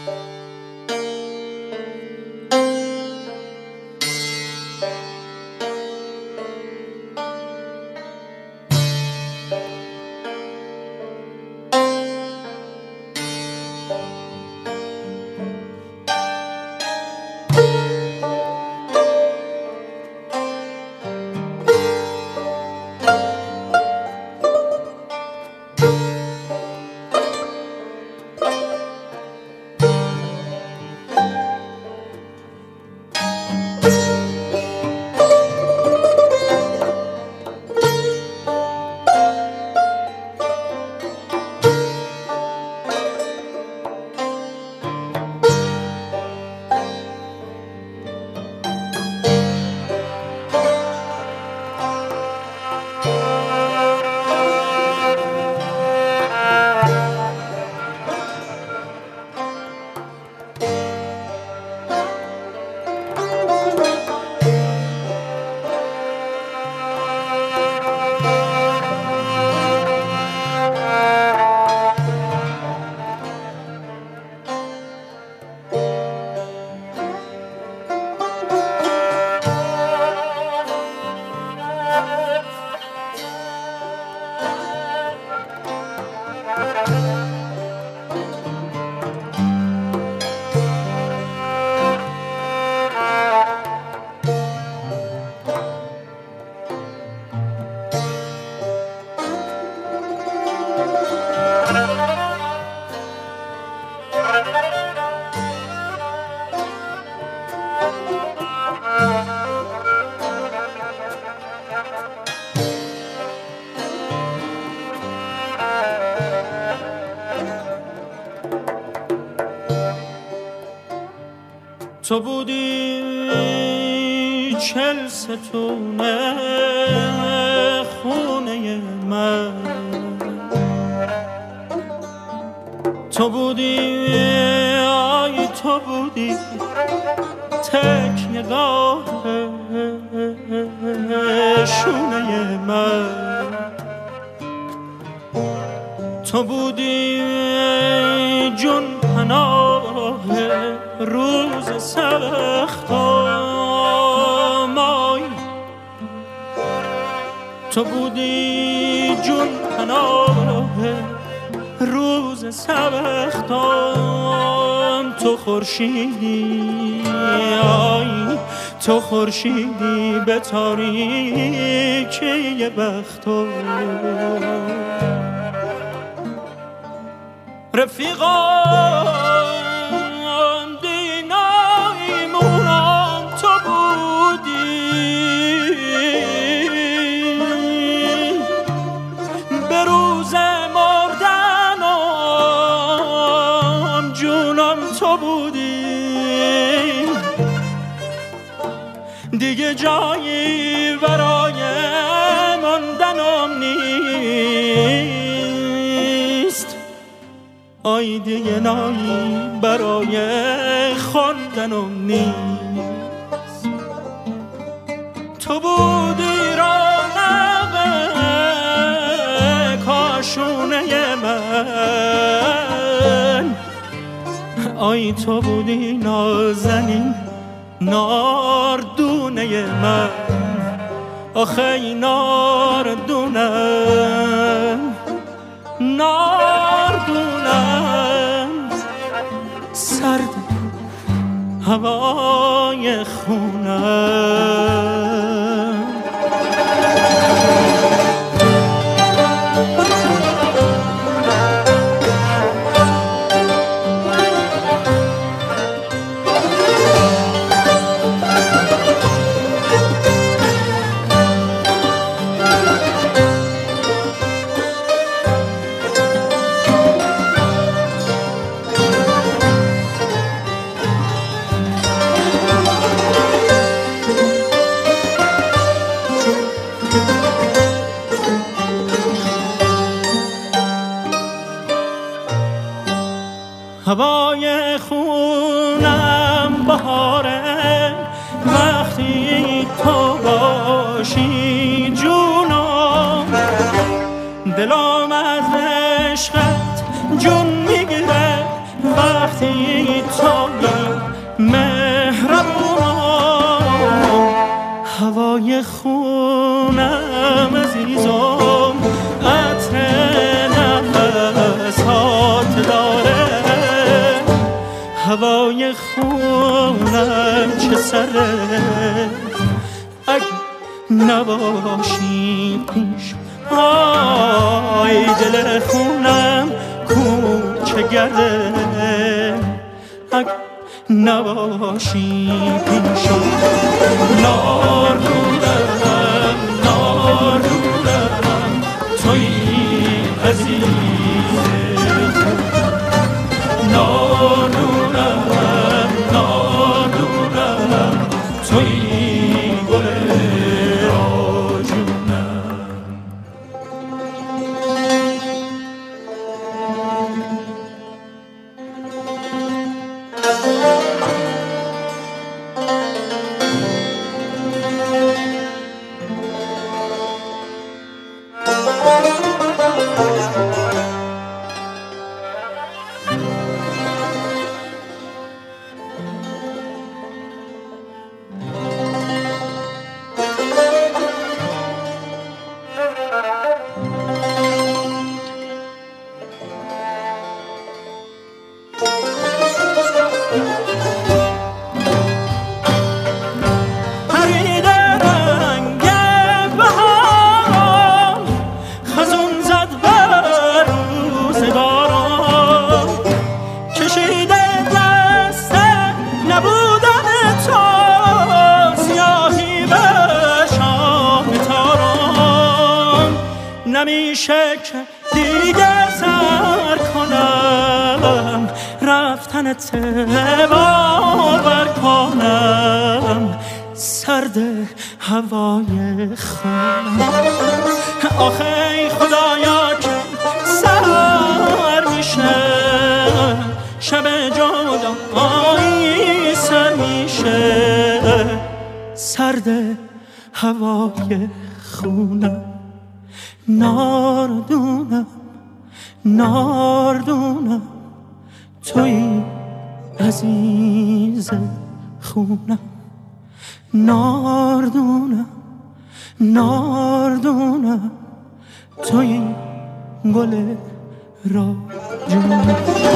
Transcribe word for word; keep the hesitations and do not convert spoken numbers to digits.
تو بودی چل ستونه خونه من، تو بودی آی تو بودی تکیه‌گاه شونه من، تو بودی جون پناه روز سختم، آی تو بودی جون پناه روز سختم، تو خورشیدی آی تو خورشیدی به تاریکی بختم، رفیقان دینایمونم تو بودی، به روز مردنم جونم تو بودی، دیگه جایی برای ماندنم نیست، آی دیگه نایی برای خواندنم نیست، تو بودی رونق کاشونه من، آی تو بودی نازنین ناردونه من، آخه این ناردونم ناردونم سرد هوای خونم، هوای خونم بهاره وقتی تو باشی جونم، دلم از عشقت جون میگیره وقتی هوای خونم عزیزم عطر نفسات داره، هوای خونم چه سره اگه نباشی پیش. آی دل خونم کوچه گرده اگه نباشی پیشم. ناردونم ناردونم توی عزیز، ناردونم ناردونم توی گل راجونم. نمیشه که دیگه سر کنم رفتنت باور کنم، سرد هوای خونم. آخه خدایا که سر میشه شب جدایی سر میشه، سرد هوای خونم. ناردونم ناردونم توی عزیز خونم، ناردونم ناردونم توی گل راجونم.